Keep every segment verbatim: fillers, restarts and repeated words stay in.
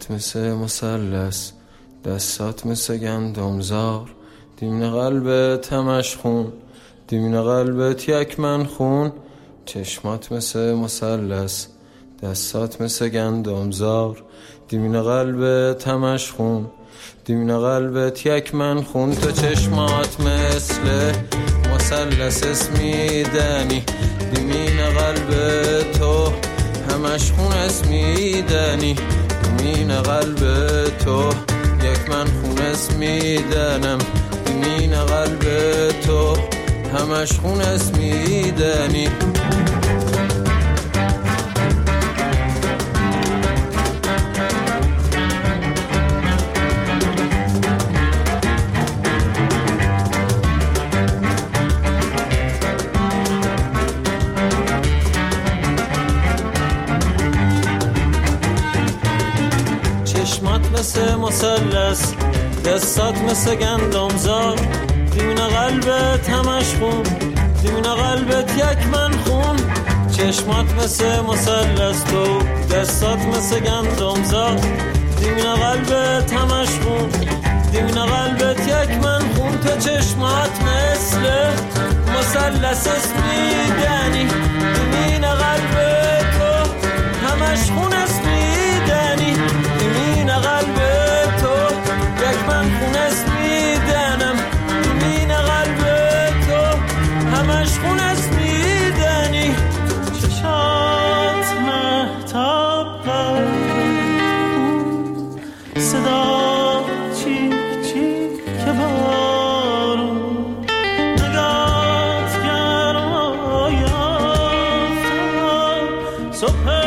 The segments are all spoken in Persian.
چشمات مثل مثلث، دستات مثل گندمزار، دیمن قلبت همش خون، دیمن قلبت یک من خون. چشمات مثل مثلث، دستات مثل گندمزار، دیمن قلبت همش خون، دیمن قلبت یک من خون. تو چشمات مثل مثلث اسمیدنی، دیمین قلب تو همش خون اسمیدنی، دیمین قلب تو یک من خون اسمیدنم، دیمین قلب تو همش خون اسمیدنی. چشمات مثل مثلث، دستات مثل گندمزار، دیمین قلبت همش خون، دیمین قلبت یک من خون. چشمات مثل مثلث، تو دستات مثل گندمزار، دیمین قلبت همش خون، دیمین قلبت یک من خون. تو چشمات مثل مثلث اسمیدنی، دیمین قلبت تو همش خون اسمیدنی، دیمین قلبت تو یک من خون اسمیدنم، دیمین قلبت تو همش خون اسمیدنی. چشات مهتاب صدا چیک چیک که بارون، نگات گرما یافتم صبح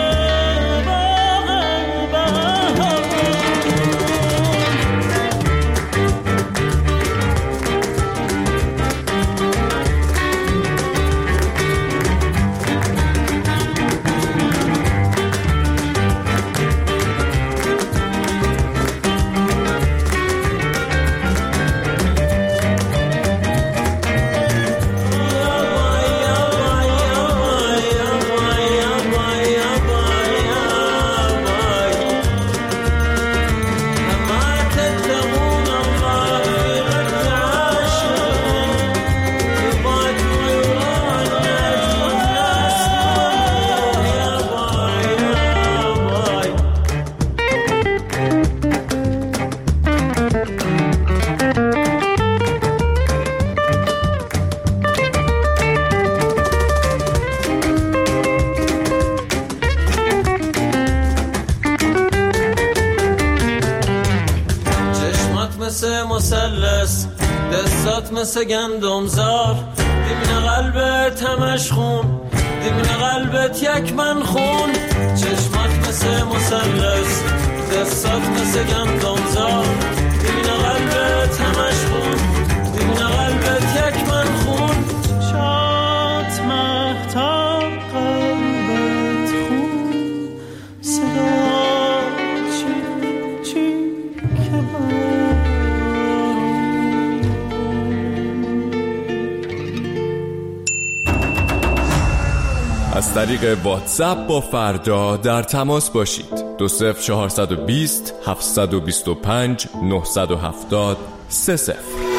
مثلث، دستات مثل گندمزار، دیمین قلبت همش خون، دیمین قلبت یک من خون. چشمات مثل مثلث، دستات مثل گندمزار، دیمین قلبت همش خون، دیمین قلبت یک من خون. چشمات مهتاب قلبت خون، صدا چیک چیک که بارون. از طریق واتساپ با فردا در تماس باشید. دو صفر چهارصد و بیست هفتصد و بیست و پنج نهصد و هفتاد سه صفر.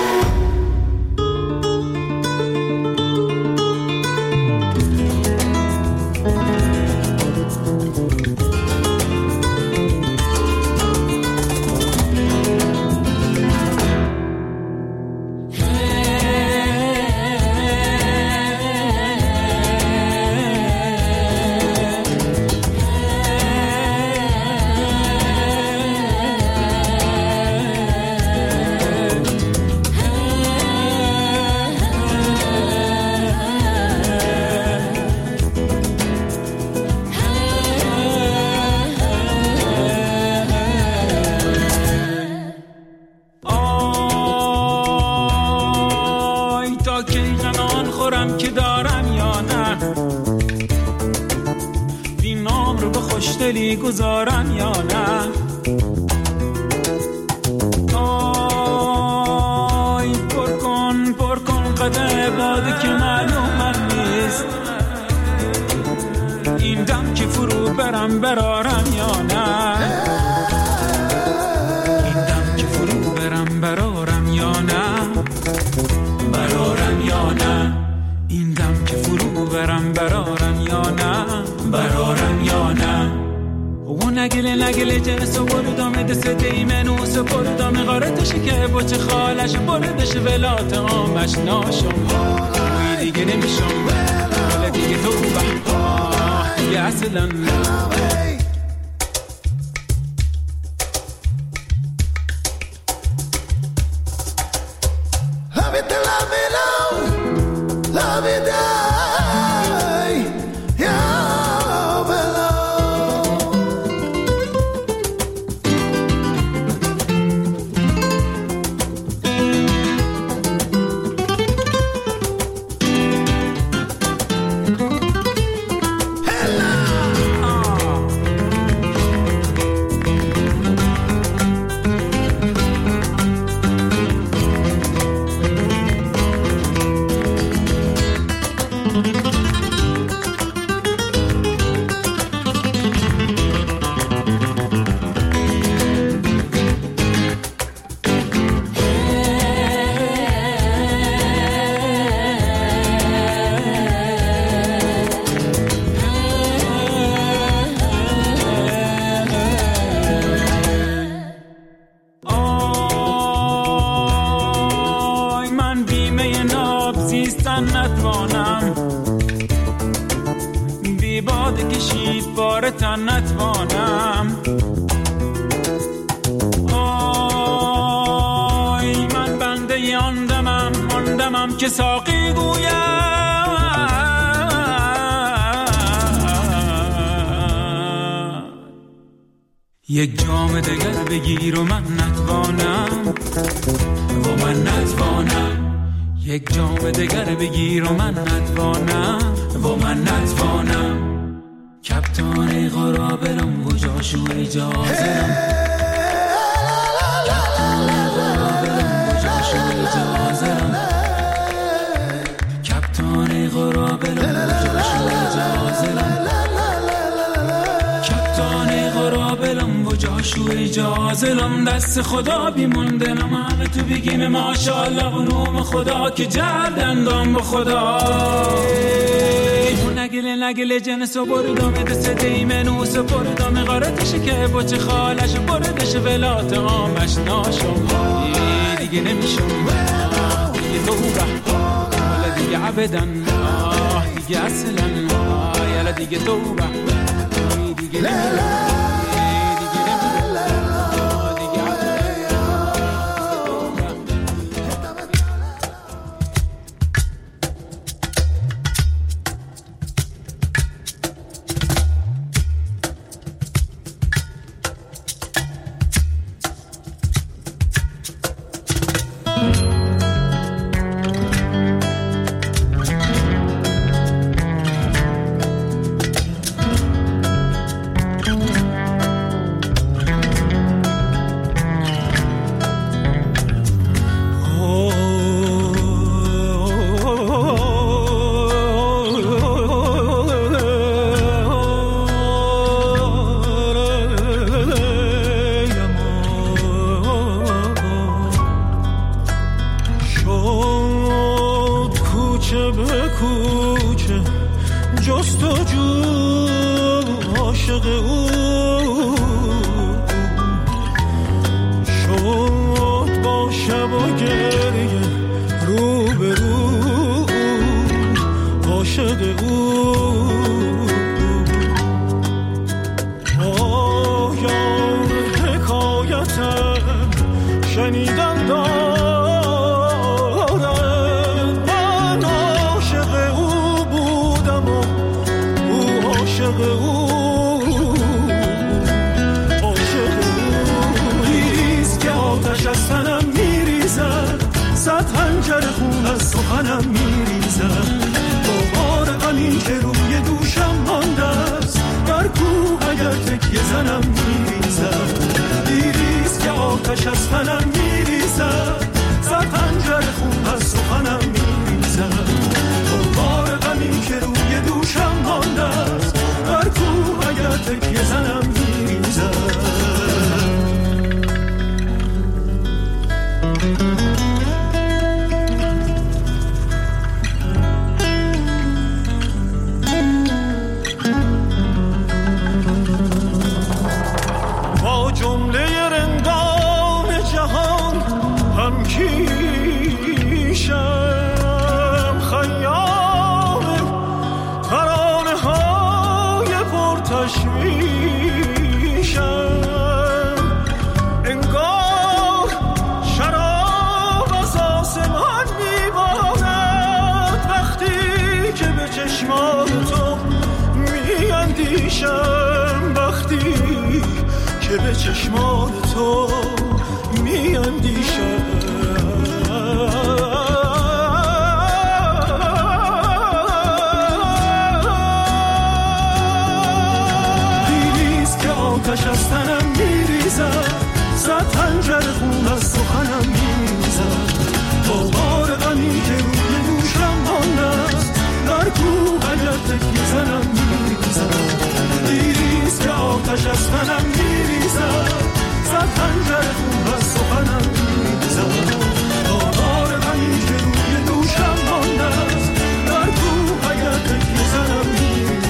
خوشدلی گذارم یا نه؟ آی پر کن پر کن قدر باده که معلوم من نیست، این دم که فرو برم برارم یا نه؟ این دم که فرو برم برارم یا نه برارم یا نه و نگله نگله جنس و بردام دست دیمنوس و بردام غارتش که بچه خالش بردش ولات آمش ناشم وی دیگه نمیشم ولی دیگه تو به دیگه اصلا نتوانم بی باد کشید بارتن نتوانم آی من بنده آن دمم آن دمم که ساقی گویم یک جام دگر بگیر و من نتوانم و من نتوانم یک جام دگر بگیر و من نتوانم و من نتوانم کپتان غرابلم و جاشو اجازرم کپتان غرابلم و جاشو اجازرم کپتان غرابلم و جاشو اجازرم کپتان غرابلم و جاشو اجازلم دست خدا بیموندنم همه تو بگیم ماشاءالله غنوم خدا که جردندم با خدا نگله نگله جنس و بردام دست دیمنوس و بردام غارتش که بچه خالش بردش ولات آمش ناشم دیگه نمیشم دیگه تو به حالا دیگه عبدن دیگه اصلا یالا دیگه تو به دیگه نمیشم تشویشم، انگار شراب از آسمان میبارد وقتی که به چشمان تو میاندیشم، وقتی که به چشمان تو میاندیشم. آتش از تنم میریزد، صد خنجر خون از سخنم میریزد، با بار غمی که روی دوشم مانده است در کوه اگر تکیه زنم میریزد. دیریست که آتش از تنم میریزد، صد خنجر خون از سخنم میریزد، با بار غمی که روی دوشم مانده است در کوه اگر تکیه زنم میریزد.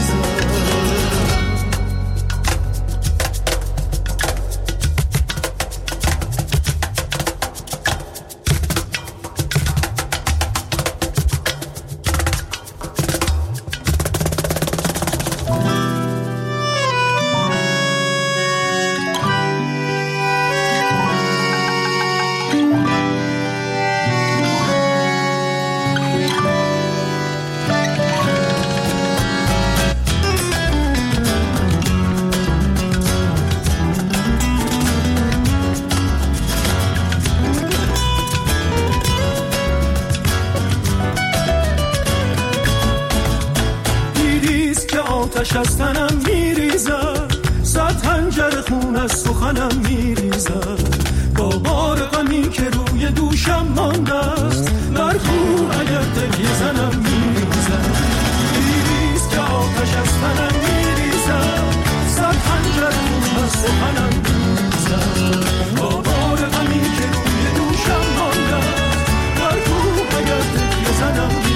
آتش از تنم میریزد، صد خنجر خون از سخنم میریزد، با بار غمی که روی دوشم مانده است در کوه اگر تکیه زنم میریزد. دیریست که آتش از تنم میریزد، صد خنجر خون از سخنم میریزد، با بار غمی که روی دوشم مانده است در کوه اگر تکیه زنم میریزد.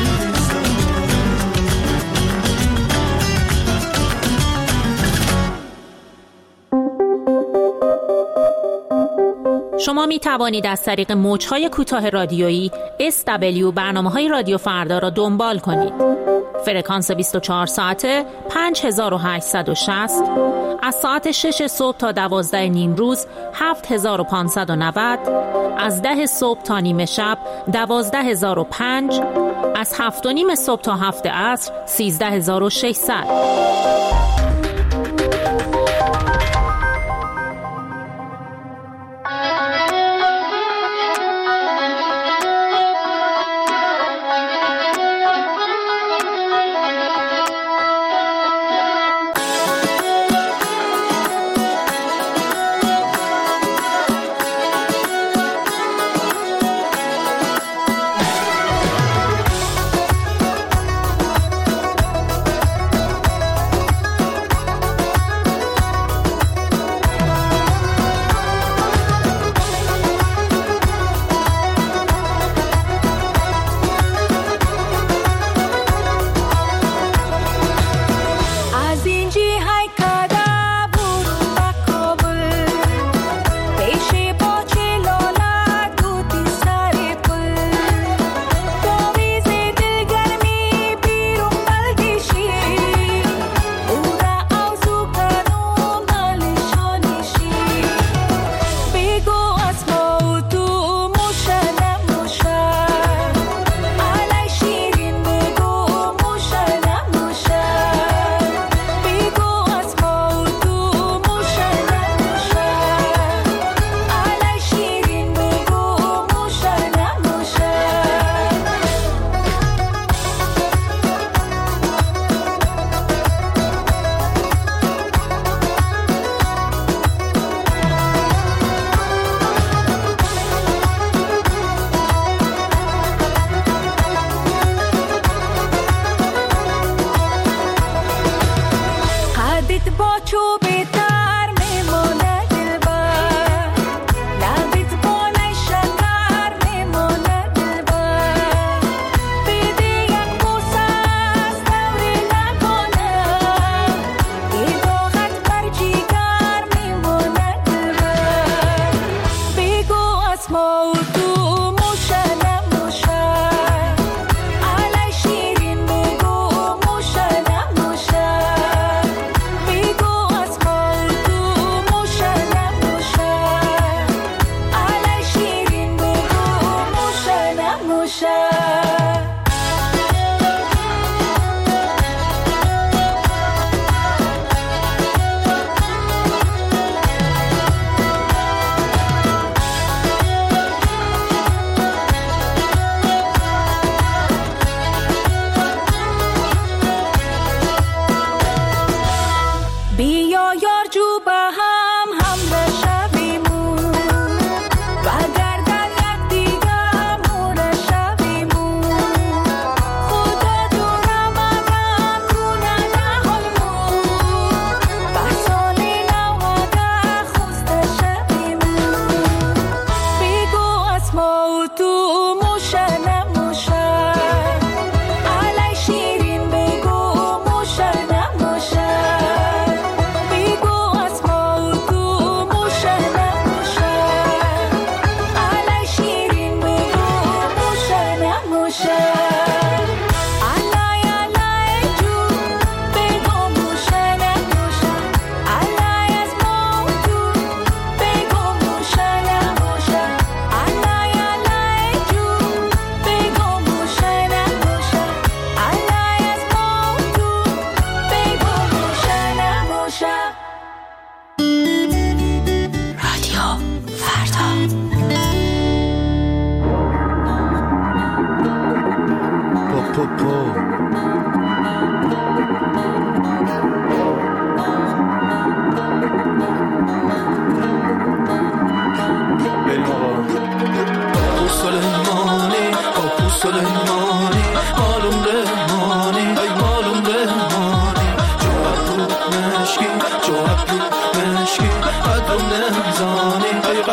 شما می توانید از طریق موج‌های کوتاه رادیویی اس دبلیو برنامه‌های رادیو فردا را دنبال کنید. فرکانس بیست و چهار ساعته پنج هزار و هشتصد و شصت، از ساعت شش صبح تا دوازده نیم روز هفت هزار و پانصد و نود، از ده صبح تا نیمه شب دوازده هزار و پنج، از هفت و نیم صبح تا هفت عصر سیزده هزار و ششصد.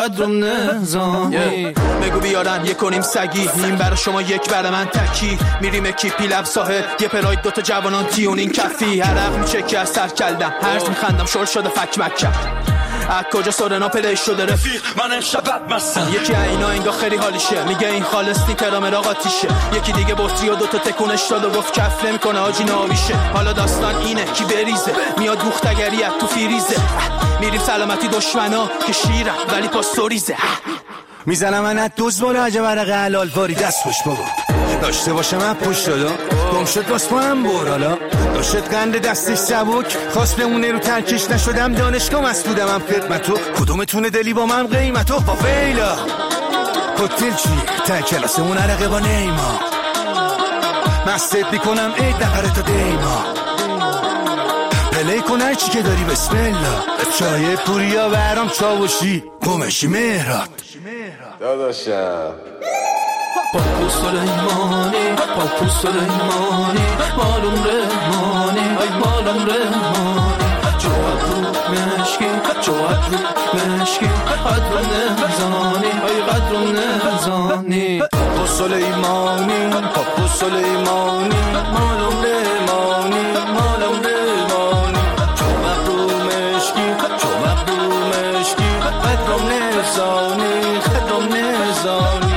قدرم نزانی. بگو بیارن یک کنیم سگی، این برای شما یک برای من تکی. میریم اکیپی لب ساحل، یه پراید دوتا جوانان تیونین کفی. عرق میچکی از سر کلدم، هرز میخندم شل شده فک مکم. از کجا سورنا پلی شده رفیق من امشب بدمستم. یکی اینا انگا خیلی حالیشه، میگه این خالص نی کرامر آقاتیشه. یکی دیگه بطری و دوتا تکونش داد و گفت کف نمیکنه آجی ناویشه. حالا داستان اینه کی بریزه، میاد دوختگری از تو فیریزه. میریم سلامتی دشمنا که شیرم ولی پاستوریزه. میزنم من از دوز بالا عجب عرق حلال واری دست خوش بابا. داشته باشم من پشت دادا گم شد باز پاهم برالا. داشت قند دستش سبک خواست بمونه رو ترکش. نشدم دانشگاه مسئولم هم خدمتو. کدومتونه دلی با من قیمتو. با ویلا کتل چیه تا کلاسمون عرقه با نیما. مستت میکنم عید نفره تا دیما. پلی کن هر چی که داری بسم الله. چای پوریا برام چاوشی گمشی مهرات داداشم. پاپو سلیمانی پاپو سلیمانی مالم رحمانی ای مالم رحمانی. جواب رو مشکی جواب رو مشکی قدرم نزانی ای قدرم نزانی. پاپو سلیمانی پاپو سلیمانی مالم رحمانی مالم رحمانی. جواب رو مشکی جواب رو مشکی قدرم نزانی قدرم نزانی.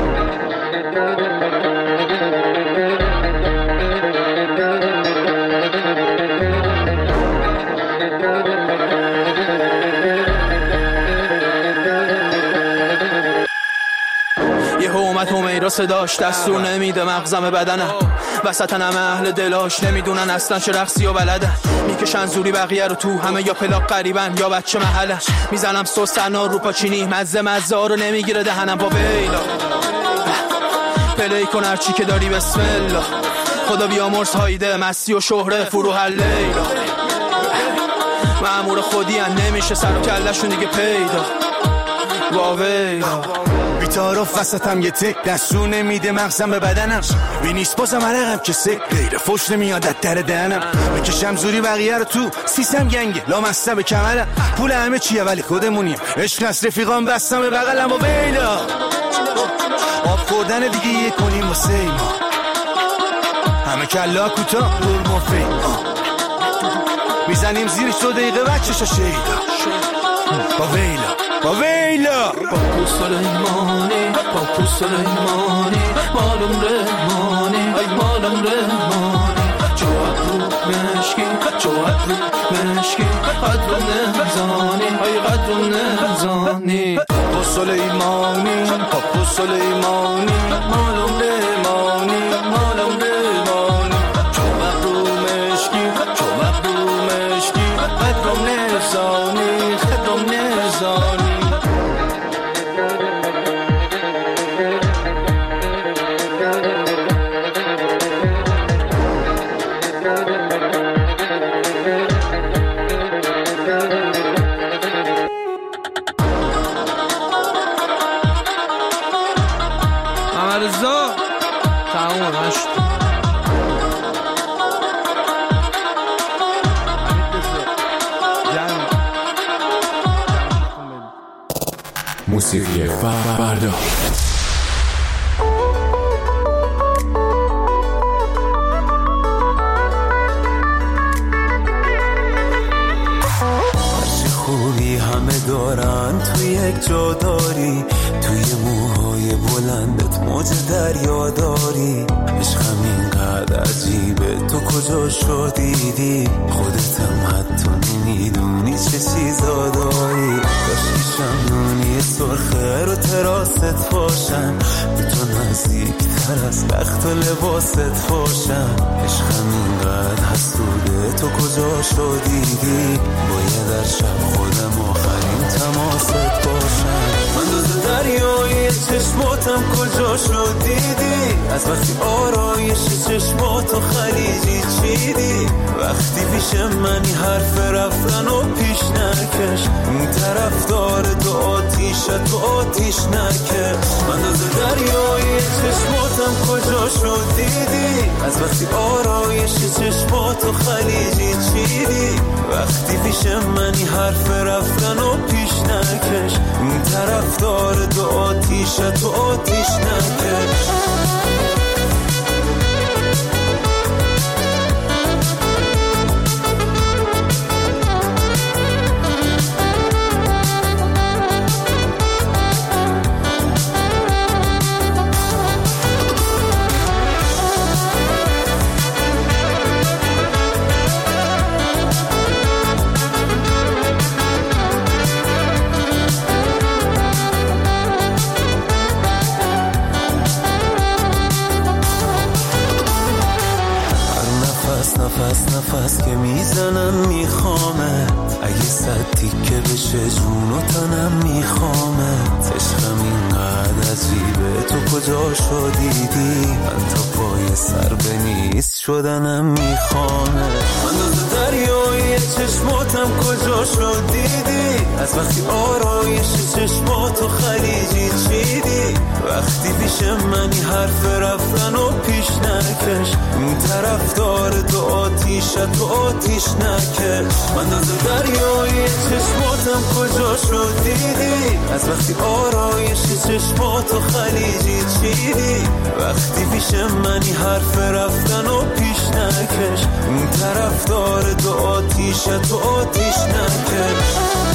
یه اومد همیرا صداش دستور نمیده مغزم بدنم. وسطن همه اهل دلاش نمیدونن اصلا چه رقصی و بلدن. میکشن زوری بقیه رو تو همه یا پلاک قریبن یا بچه محلن. میزنم سوسنا رو پاچینی مزه مزه ها رو نمیگیره دهنم. با ویلا پلی کن هرچی که داری بسم الله. خدا بیامرز هایده مستی و شهره فروح لیلا. مأمور خودی هم نمیشه سر و کلشون دیگه پیدا. با ویلا بیتارف وسطم یه تک دستور نمیده مغزم به بدنم. وی نیست بازم عرقم که سک غیر فوش نمیاد از در دهنم. بکشم زوری بقیه رو تو سیسم گنگه لامسته به کمرم. پول همه چیه ولی خودمونیم. عشق از رفیقام بستم به بغلم. و ویلا آب خوردن دیگه یه کنیم واسه ما. همه کلا کوتا دور مفید میزنیم زیرش دو دقیقه بچه‌شو شیدا. با ویلا با ویلا پاپو سلیمانی پاپو سلیمانی مالم رحمانی ای مالم رحمانی. جواب رو مشکی جواب رو مشکی قدرم نزانی ای قدرم نزانی. پاپو سلیمانی پاپو سلیمانی مالم رحمانی مالم رحمانی. جواب رو مشکی جواب رو مشکی قدرم نزانی قدرم نزانی. امرزا تمام هشت موسیقی فردا. خوبی همه دارن تو یک جا داری. توی موهای بلندت موج دریا داری. عشقم اینقدر عجیبه تو کجا شدیدی. خودتم حتی نمیدونی چه چیزا داری. کاشکی شمنونی سرخه رو تراست باشن. به تو نزدیک تر از بخت و لباست باشن. عشقم اینقدر حسوده تو کجا شدیدی. باید در شب خودم آخرین تماست باشن. من دوز دریای چشماتم کجا شدیدی. از وقتی آرایش چشماتو خلیجی چیدی. وقتی پیش منی حرف رفتن و پیش نکش. این طرف داره تو آتیشت تو آتیش نکش. من دوز دریای چشماتم کجا شدیدی. از وقتی آرایش چشماتو خلیجی چیدی. وقتی پیش منی حرف رفتن و پیش نکش، این طرفدار دو آتیش تو آتیش نکش. نفس نفس که میزنم میخوامت، اگه صد تیکه بشه جون و تنم میخوامت. عشقم اینقدر عجیبه تو کجا شدیدی، من تا پای سر به نیست شدنم میخوامت. اندازه دریای چشماتم کجا شدیدی، از وقتی آرایش چشماتو خلیجی چیدی. وقتی پیش منی حرف رفتن و پیش نکش، این طرفدار دو آتیش تو آتیش نکش. من از دریای چشماتم کجا شدیدی، از وقتی آرایش چشماتو خلیجی چیدی. وقتی پیش منی حرف رفتن و پیش نکش، این طرفدار دو آتیش تو آتیش نکش.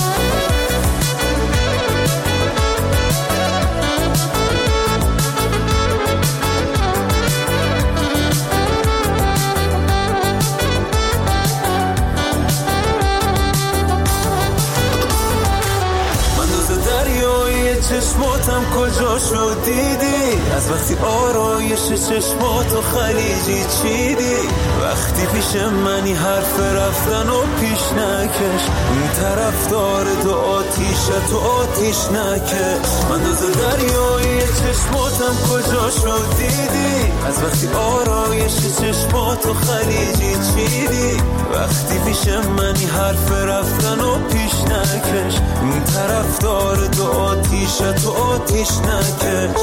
چشماتم کجا شدیدی، از وقتی آرایش چشماتو خلیجی چیدی. وقتی پیش منی حرف رفتن و پیش نکش، این طرفدار دو آتیش تو آتیش نکش. من از دریای چشماتم کجا شدیدی، از وقتی آرایش چشماتو خلیجی چیدی. وقتی پیش منی حرف رفتن و پیش نکش، این طرفدار دو آتیش تو آتیش نکش.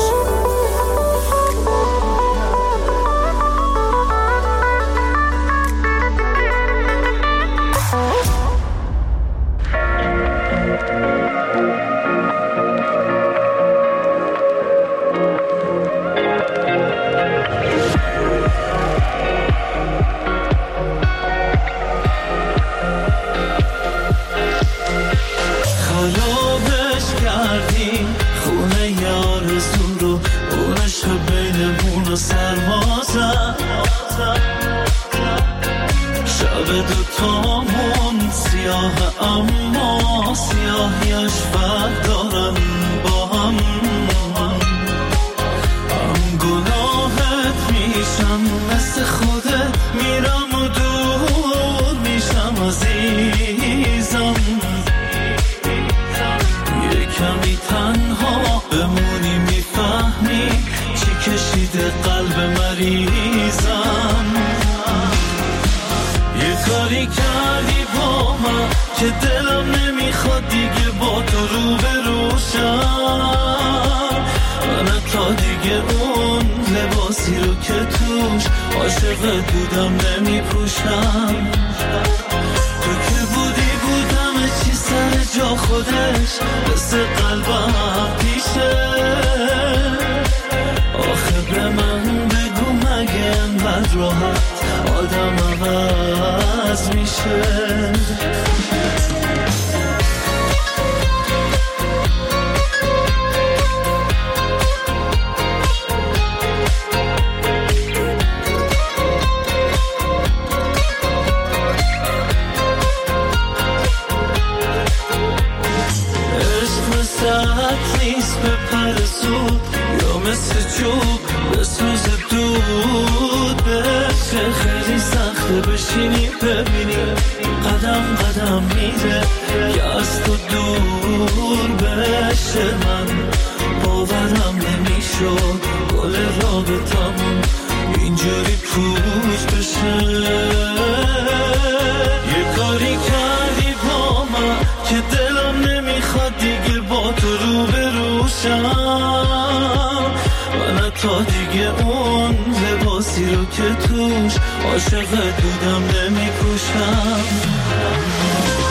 تا دیگه اون لباسی رو که توش عاشق بودم نمی پوشم.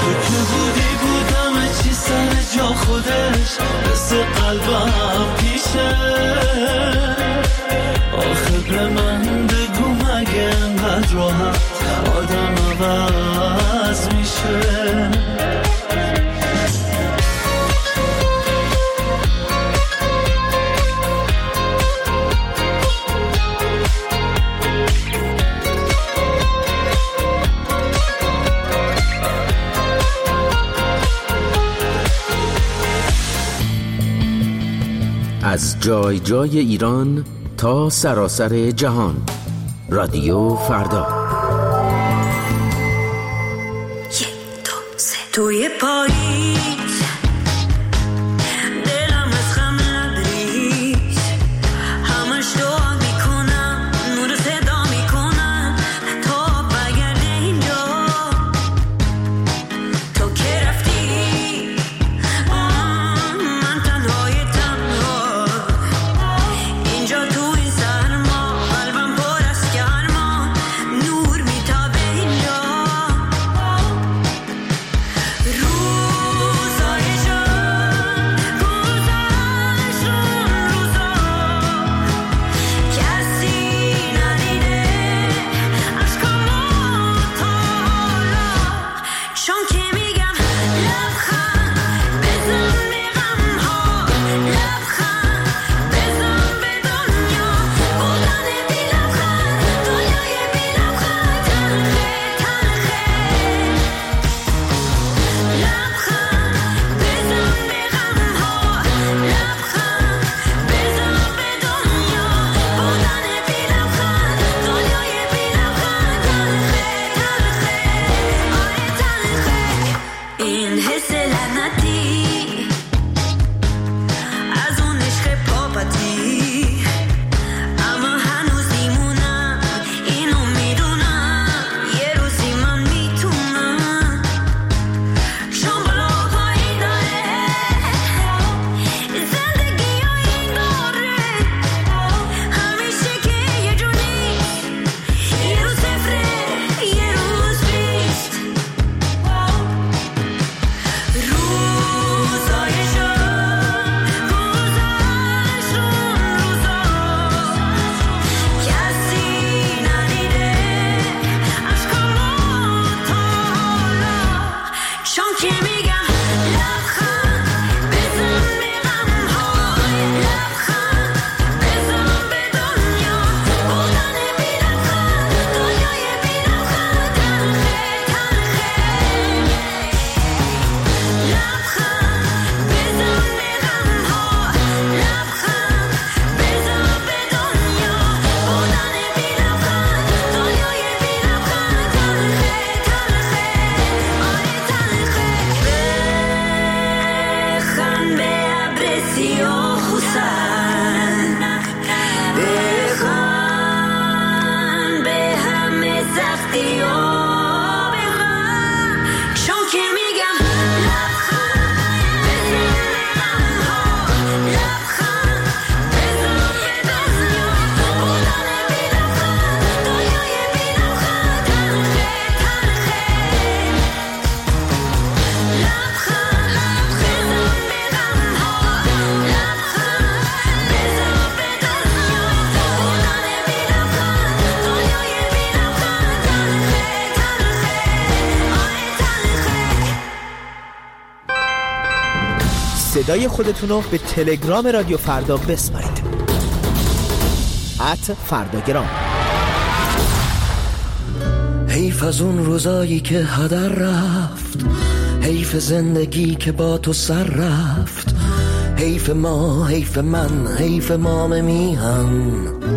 تو که بودی بودم چی سر جا خودش مثل قلبم پیشه آخه به من بگو مگه انقدر راحت آدم عوض میشه از جای جای ایران تا سراسر جهان رادیو فردا. یک دو سه توی پاییز دلم از غم لبریز همش دعا میکنم نور صدا میکنم تا بگرده اینجا تو که رفتی من تنهای تنها اینجا تو این سرما قلبم پر از گرما نور میتابه اینجا روزای شب گذشت اون روزا کسی ندیده عشقامو تا حالا چون که میگم لبخند بزن به غمها لبخند بزن به دنیا بودن بی لبخند دنیای بی لبخند تلخه تلخه لبخند بزن به غمها لبخند بزن به دنیا بودن بی لبخند دنیای بی لبخند تلخه تلخه آره تلخه این حس لعنتی از اون عشق پاپتی اما هنوز میمونم اینو میدونم یه روزی من میتونم چون بالا پایین داره زندگی ها این داره همیشه که یه جور نیست یه روز صفره یه روز بیست روزای شب گذشت اون روزا کسی ندیده عشقامو تا حالا چون که میگم لبخند بزن به غمها لبخند بزن به دنیا بودن بی لبخند دنیای بی لبخند تلخه تلخه لبخند بزن به غمها لبخند بزن به دنیا بودن بی لبخند دنیای بی لبخند تلخه تلخه آره تلخه بخند به ابر سیاه و سرد بخند به همه سختی ها بخند چون که میگم لبخند بزن به غمها لبخند بزن به دنیا بودن بی لبخند دنیای بی لبخند تلخه تلخه لبخند بزن به غمها لبخند بزن به دنیا بودن بی لبخند دنیای بی لبخند تلخه تلخه آره تلخه صدای خودتون رو به تلگرام رادیو فردا بسپارید ات فرداگرام. حیف از اون روزایی که هدر رفت حیف زندگی که با تو سر رفت حیف ما حیف من حیف مام میهن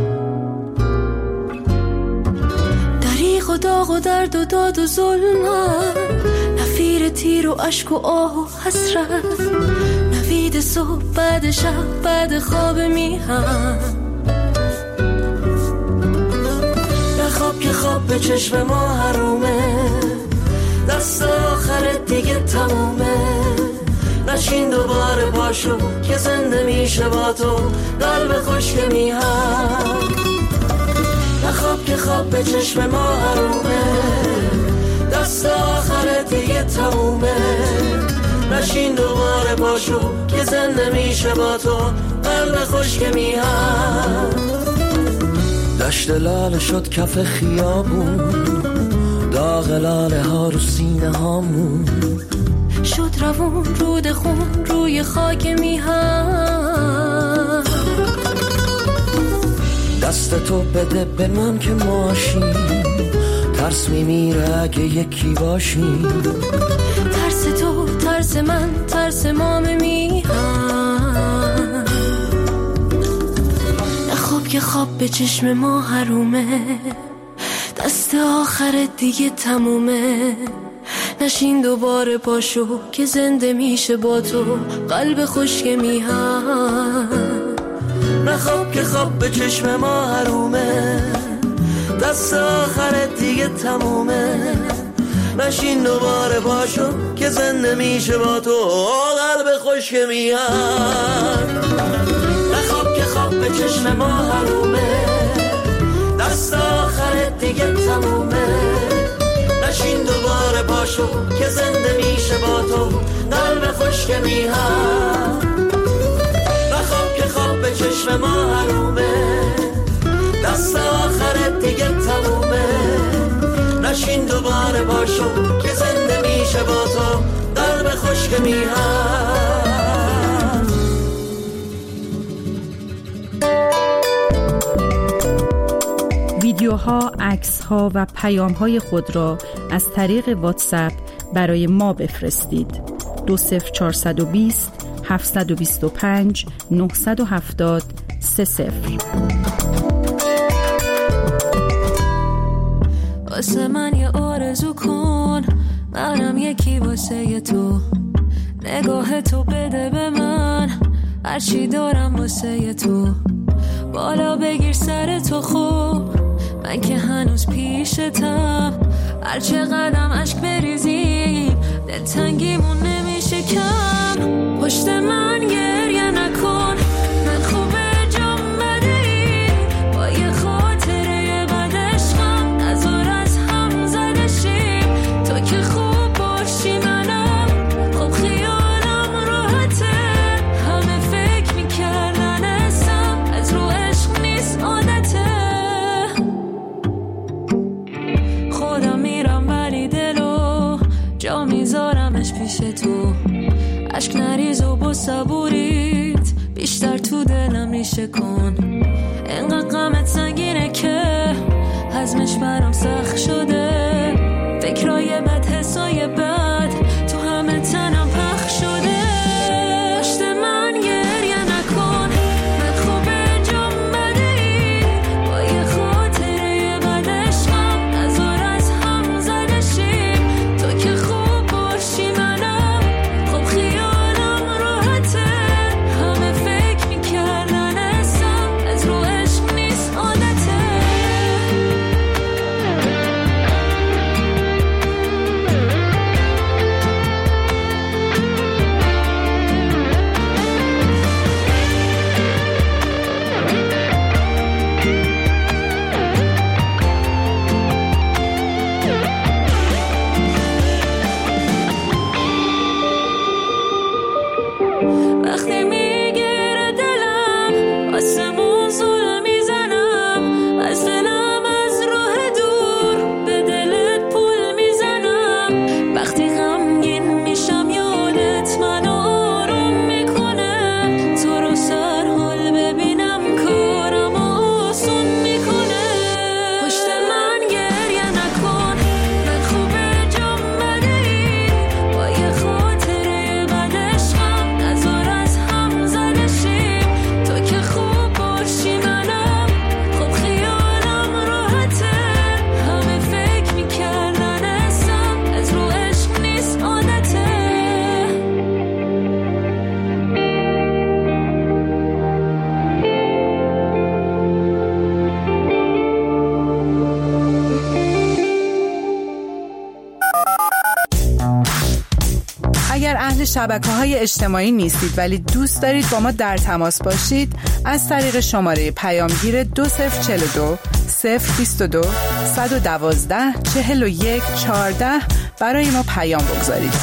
دریغ و داغ و درد و داد و ظلمت نفیر تیر و اشک و آه و حسرت نوید صبح بعد شب بعد خواب میهن نخواب که خواب به چشم ما حرومه دست آخر دیگه تمومه نشین دوباره پاشو که زنده میشه با تو قلب خشک میهن نخواب که خواب به چشم ما حرومه دست آخر دیگه تمومه تمومه نشین دوباره پاشو که زنده میشه با تو قلب خشک میهن دشت لاله شد کف خیابون داغ لاله ها رو سینه هامون شد روون رود خون روی خاک میهن دست تو بده به من که ماشین ترس میمیره اگه یکی باشیم ترس تو ترس من ترس مام میهن نخواب که خواب به چشم ما حرومه دست آخر دیگه تمومه نشین دوباره پاشو که زنده میشه با تو قلب خشک میهن نخواب که خواب به چشم ما حرومه دست آخر دیگه تمومه نشین دوباره پاشو که زنده میشه با تو قلب خشک میهن نخواب که خواب به چشم ما حرومه دست آخر دیگه تمومه نشین دوباره پاشو که زنده میشه با تو قلب خشک میهن نخواب که خواب به چشم ما حرومه دست آخر دیگه تمومه نشین دوباره پاشو که زنده میشه با تو قلب خشک میهن ویدیوها، عکس‌ها و پیام‌های خود را از طریق واتساپ برای ما بفرستید. دو صفر چهارصد و بیست هفتصد و بیست و پنج نهصد و هفتاد سه صفر. واسه من یه آرزو کن منم یکی واسه تو نگاه تو بده به من هرچی دارم واسه تو بالا بگیر سر تو خوب من که هنوز پیشتم هرچه قدم عشق بریزیم دلتنگیمون نمیشه کم پشت من گریه نکن من خوبه جام بده ای با یه خاطره بد عشقم نزار از هم زده شیم تو که خوب باشی منم خب خیالم راحته همه فکر میکردن اسم از رو عشق نیست عادته خودم میرم ولی دلو جا میذارمش پیش تو عشق نریز و با صبوریت بیشتر تو دلم ریشه کن انقدر غمت سنگینه که هضمش برام سخت شده فکرای بد حسای بد تو همه تنم پخش شده پشت من گریه نکن من خوبه جام بده ای با یه خاطره بد عشقم نزار از هم زده شیم تو که خوب باشی منم خب خیالم راحته همه فکر میکردن اسم از رو عشق نیست عادته وقتی میگیره دلم آسمون زل میزنم از دلم از راه دور به دلت پول میزنم وقتی غمگین میشم یادت منو آروم میکنه تو رو سر حال ببینم کارم آسون میکنه پشت من گریه نکن من خوبه جام بده ای با یه خاطره بد عشقم نزار از هم زده شیم تو که خوب باشی منم خب خیالم راحته همه فکر میکردن اسم از رو عشق نیست عادته اگر اهل شبکه‌های اجتماعی نیستید ولی دوست دارید با ما در تماس باشید از طریق شماره پیامگیر دو صفر چهل و دو صفر بیست و دو صد و دوازده چهل و یک چهارده برای ما پیام بگذارید.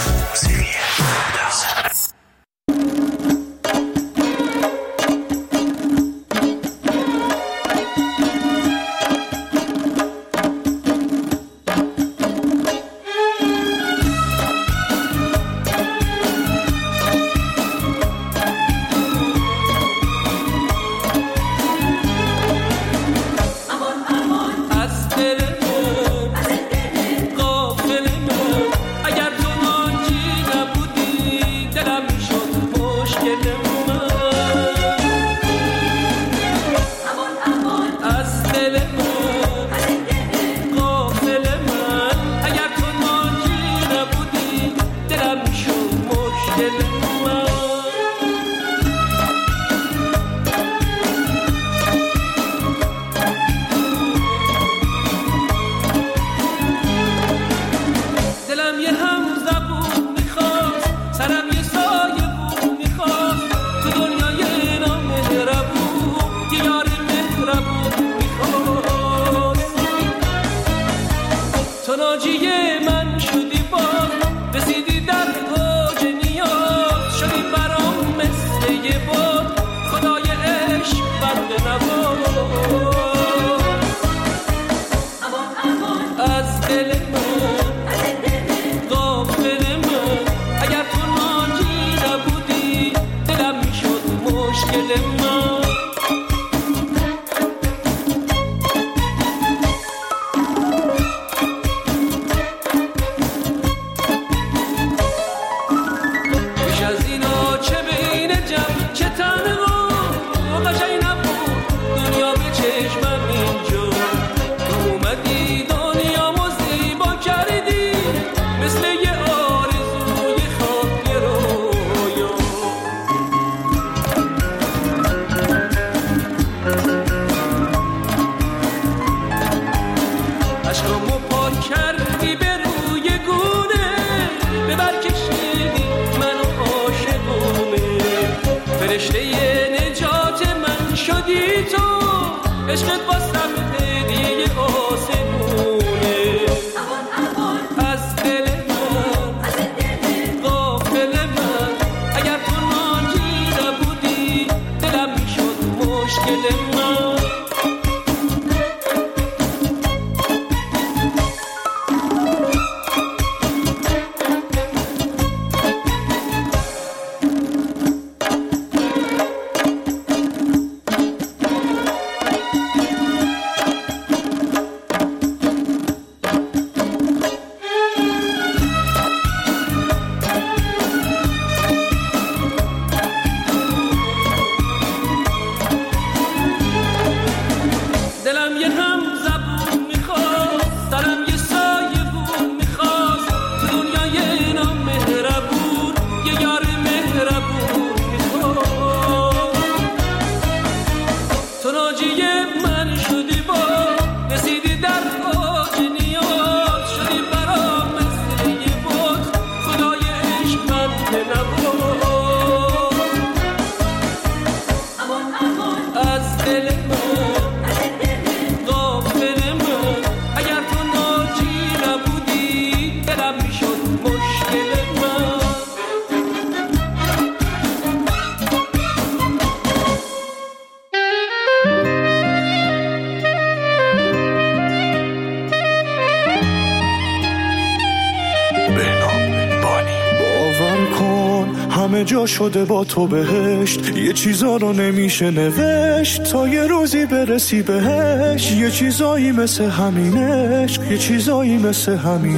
همه جا شده با تو بهشت، یه چیزا رو نمیشه نوشت تا یه روزی برسی بهش. یه چیزایی مثل همینش، یه چیزایی مثل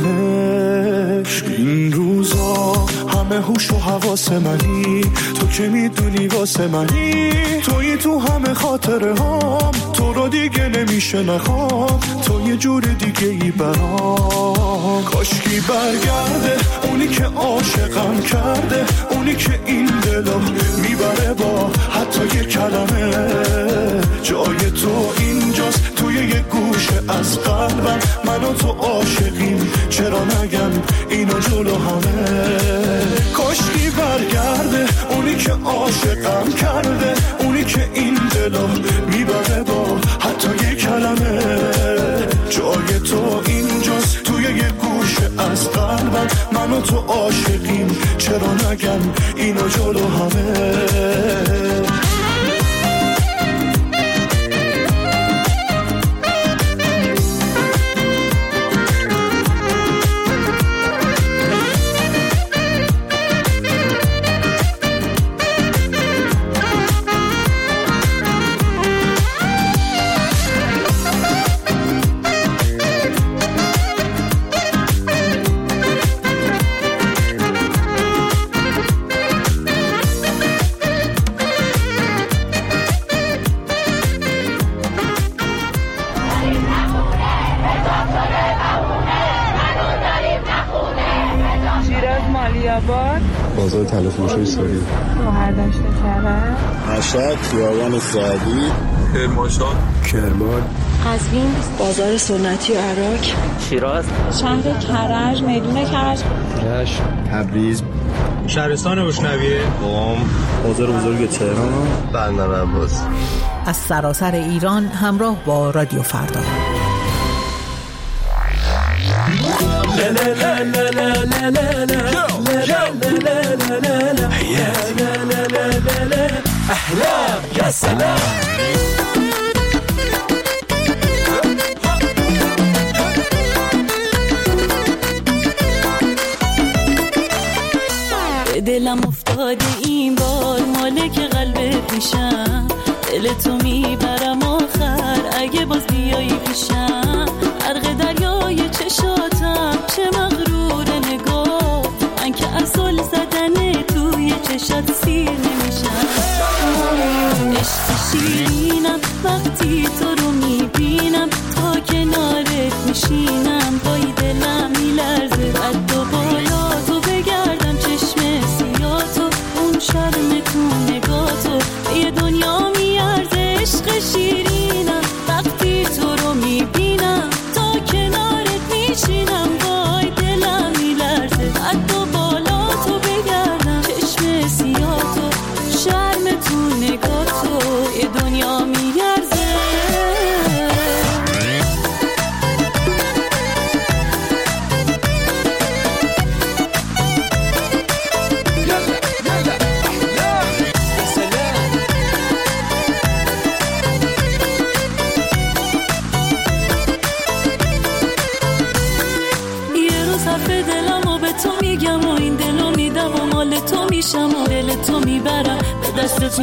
همینش. این روزا همه هوش و حواس منی، تو که میدونی واسه منی، تویی تو همه خاطره هام، تو رو دیگه نمیشه نخوام، تو یه جور دیگه ای برام. کاشکی برگرده اونی که عاشقم کرده، اونی که این دلو میبره با حتی یه کلمه. جای تو اینجاست توی یه گوشه از قلبم، من و تو عاشقیم، چرا نگم اینو جلو همه. کاشکی برگرده اونی که عاشقم کرده، اونی که این دلو میبره با حتی یه کلمه. دارم من و تو عاشقیم، چرا نگم اینو جلو همه. بازار تلفروشی سوری، گوهردشت کرد، مشهد، خیابان سعدی، کرمانشاه، کرمان، قزوین، بازار سنتی عراق، شیراز، شهر کرج، میدون کرج، رشت، تبریز، شهرستان روشنویه، قم، بازار بزرگ تهران، بندر عباس. از سراسر ایران همراه با رادیو فردا. احلام يا سلام دلم افتاده این بار مالک قلب پیشم، دل تو میبرم آخر اگه باز بیایی پیشم. غرق دریای چشاتم چه مغرور نگاه، من که اصل زدن توی چشات سیر نمیشم. عشق شیرینم وقتی تو رو میبینم، تا کنارت میشینم پای دلم میلرزه. قد و بالا تو بگردم چشم سیاتو، اون شرم تو نگاتو یه دنیا میارزه. عشق شیرینم وقتی تو رو میبینم، تا کنارت میشینم پای دلم میلرزه. قد و بالا تو بگردم چشم سیاتو، شرم تو نگاتو یه دنیا میارزه. تو میشم و دل تو میبرم به دستت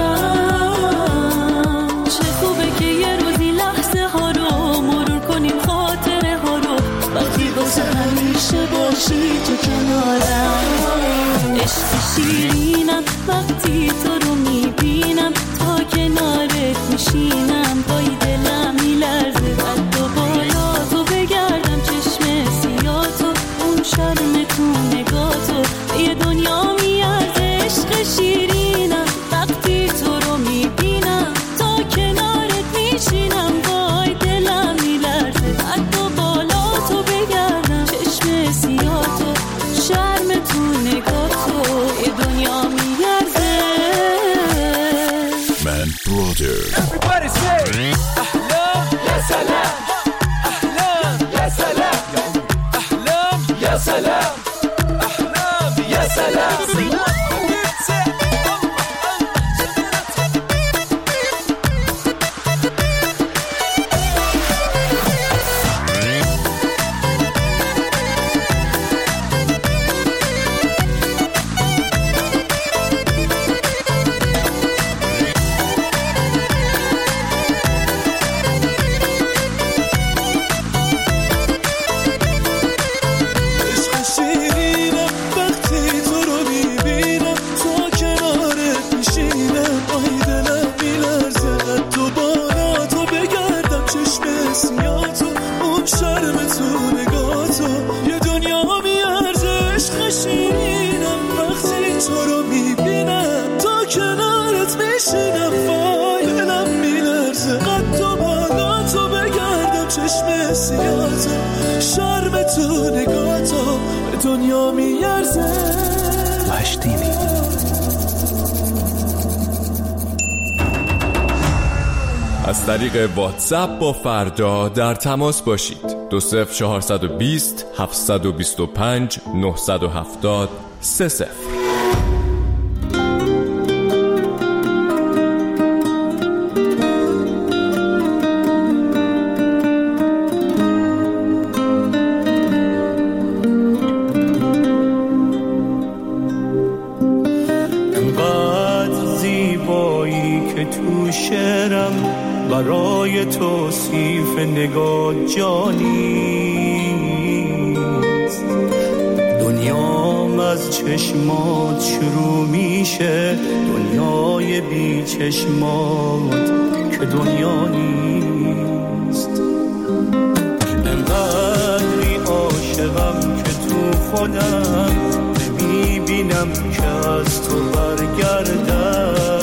میارم. چه خوبه که یه روزی لحظه ها رو مرور کنیم، خاطره ها رو وقتی واسه همیشه باشی تو کنارم. عشق شیرینم وقتی تو رو میبینم، تا کنارت میشینم پای دلم میلرزه. قد و بالا تو بگردم چشم سیاتو، اون شرم تو نگاتو یه دنیا میارزه. عشق شیرینم وقتی تو رو میبینم، تا کنارت میشینم وای دلم میلرزه. قد و بالا تو بگردم چشم سیاتو، شرم تو نگاتو یه دنیا میارزه. من برادر Everybody say احلام يا سلام، احلام يا سلام، احلام يا سلام، احلام يا سلام. شرم تو نگاتو به دنیا میارزه. وحشتینی از طریق واتساپ با فردا در تماس باشید. دو صفر چهارصد و بیست هفتصد و بیست و پنج نهصد و هفتاد سه صفر. برای توصیف نگاه جانیست. دنیام از چشمات شروع میشه، دنیای بی چشمات که دنیا نیست. انقدری عاشقم که تو خودم نمیبینم که از تو برگردم.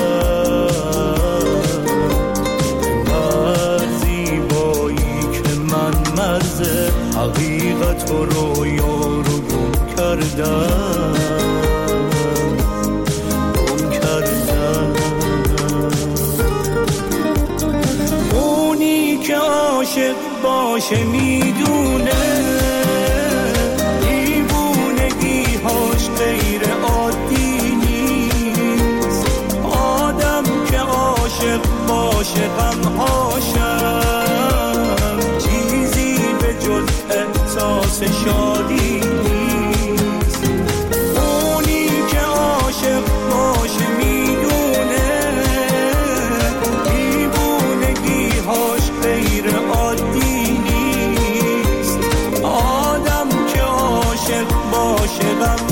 حقیقت و رویا رو گم کردم گم کردم. اونی که عاشق باشه میدونه دیوونگی هاش غیر عادی نیست. آدم که عاشق باشه غم هاشم چیزی به جز احساس شادی نیست. اونی که عاشق باشه میدونه دیوونگی هاش غیر عادی نیست. آدم که عاشق باشه غم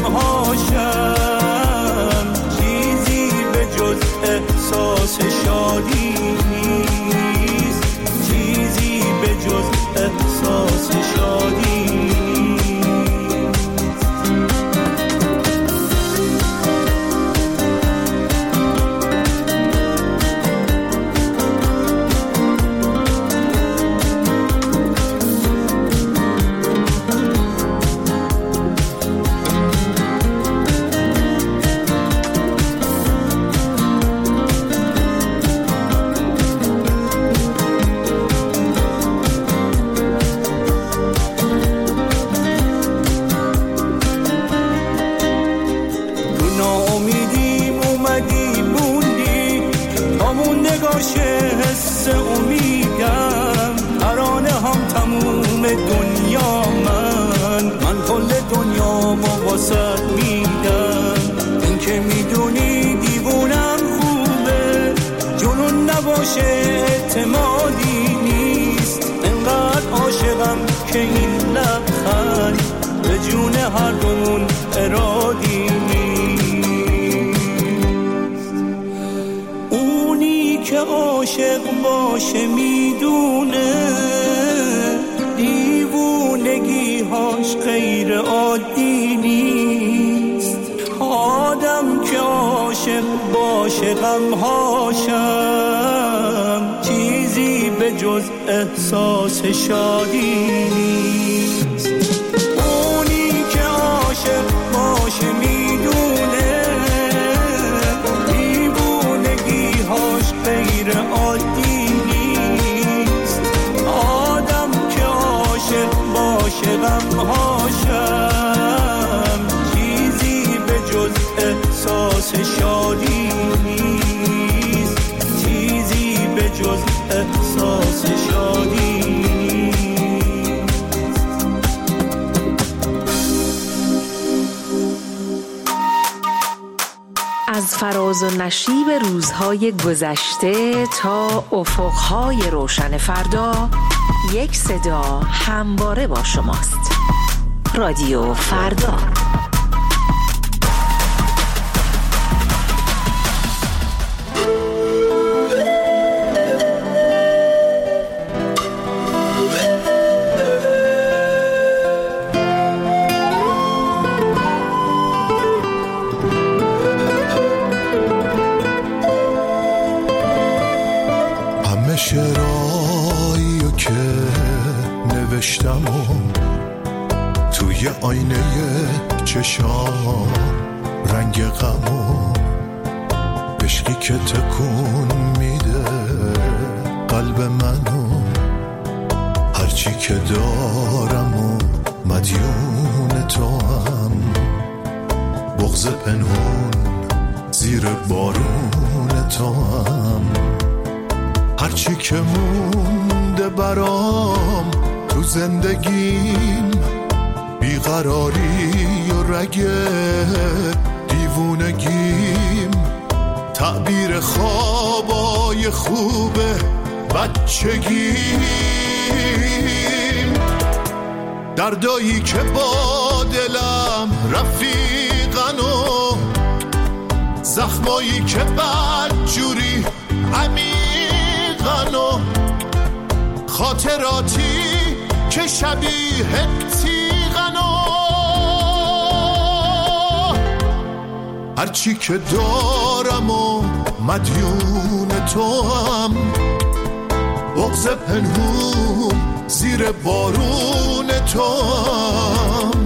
هاشم چیزی به جز احساس شادی نیست. چیزی به جز احساس شادی. اعتمادی نیست. انقدر عاشقم که این لبخند به جون هر دومون ارادی نیست. اونی که عاشق باشه میدونه دیوونگی هاش غیر عادی نیست. آدم که عاشق باشه غم هاشم چیزی به جز احساس شادی نیست. اونی که عاشق باشه میدونه دیوونگی هاش غیر عادی نیست. آدم که عاشق باشه غم هاشم چیزی به جز احساس شادی نیست. چیزی به جز احساس شادی نیست. از فراز و نشیب روزهای گذشته تا افقهای روشن فردا، یک صدا همواره با شماست. رادیو فردا. شعرهایی که نوشتم و توی آینه چشام رنگ غم و عشقی که تکون میده قلب منو، هر هرچی که دارم و مدیون تو هم، بغض پنهون زیر بارون تو هم، هرچی که مونده برام تو زندگیم، بیقراری و رگ دیوونگیم، تعبیر خوابای خوب بچگیم، دردایی که با دلم رفیقن و زخمایی که بدجوری عمیقن و خاطراتی که شبیه تیغن و هرچی که دارم و مدیون تو هم، بغض پنهون زیر بارون تو هم.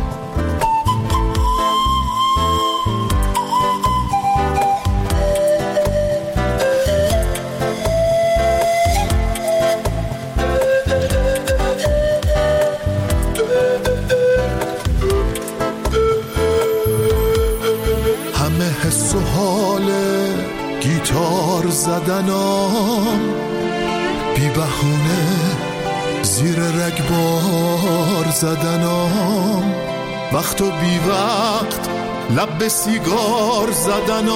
همه حس و حال گیتار زدنام، بی بهونه زیر رگبار زدنام، وقت و بی وقت لب به سیگار زدنام،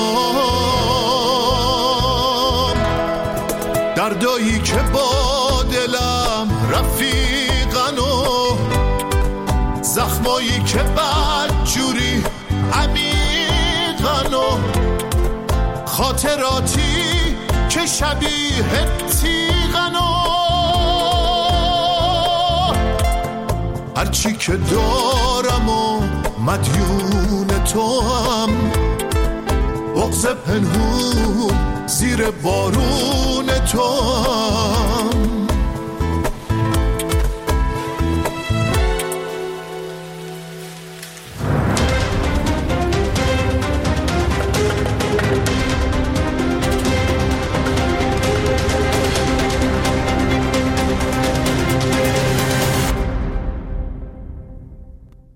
دردایی که با دلم رفیقن و زخمایی که بدجوری عمیقن و خاطراتی که شبیه تیغن و هرچی که دارم و مدیون تو هم، بغض پنهون زیر بارون تو هم.